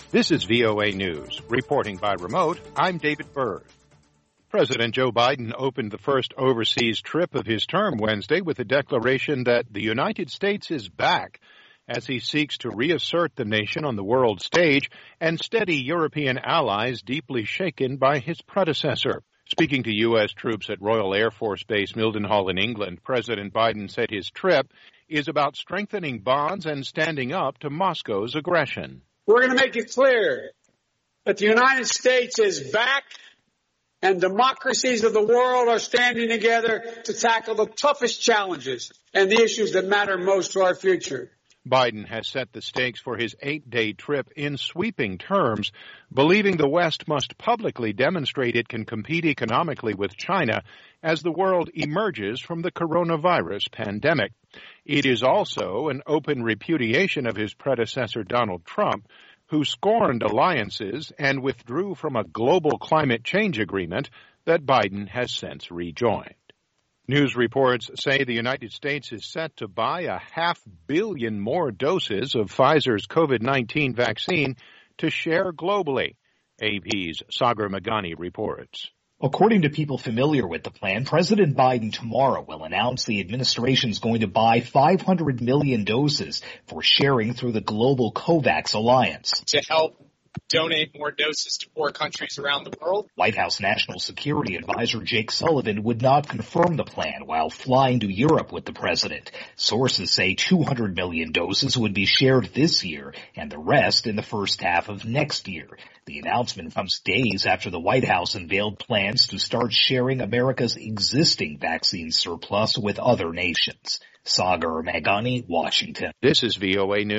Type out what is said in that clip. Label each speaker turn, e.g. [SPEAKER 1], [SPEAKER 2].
[SPEAKER 1] This is VOA News. Reporting by remote, I'm David Byrd. President Joe Biden opened the first overseas trip of his term Wednesday with a declaration that the United States is back as he seeks to reassert the nation on the world stage and steady European allies deeply shaken by his predecessor. Speaking to U.S. troops at Royal Air Force Base Mildenhall in England, President Biden said his trip is about strengthening bonds and standing up to Moscow's aggression.
[SPEAKER 2] We're going to make it clear that the United States is back and democracies of the world are standing together to tackle the toughest challenges and the issues that matter most to our future.
[SPEAKER 1] Biden has set the stakes for his 8-day trip in sweeping terms, believing the West must publicly demonstrate it can compete economically with China as the world emerges from the coronavirus pandemic. It is also an open repudiation of his predecessor Donald Trump, who scorned alliances and withdrew from a global climate change agreement that Biden has since rejoined. News reports say the United States is set to buy 500 million more doses of Pfizer's COVID-19 vaccine to share globally. AP's Sagar Meghani reports.
[SPEAKER 3] According to people familiar with the plan, President Biden tomorrow will announce the administration is going to buy 500 million doses for sharing through the global COVAX alliance.
[SPEAKER 4] To help donate more doses to poor countries around the world.
[SPEAKER 3] White House National Security Advisor Jake Sullivan would not confirm the plan while flying to Europe with the president. Sources say 200 million doses would be shared this year and the rest in the first half of next year. The announcement comes days after the White House unveiled plans to start sharing America's existing vaccine surplus with other nations. Sagar Meghani, Washington.
[SPEAKER 1] This is VOA News.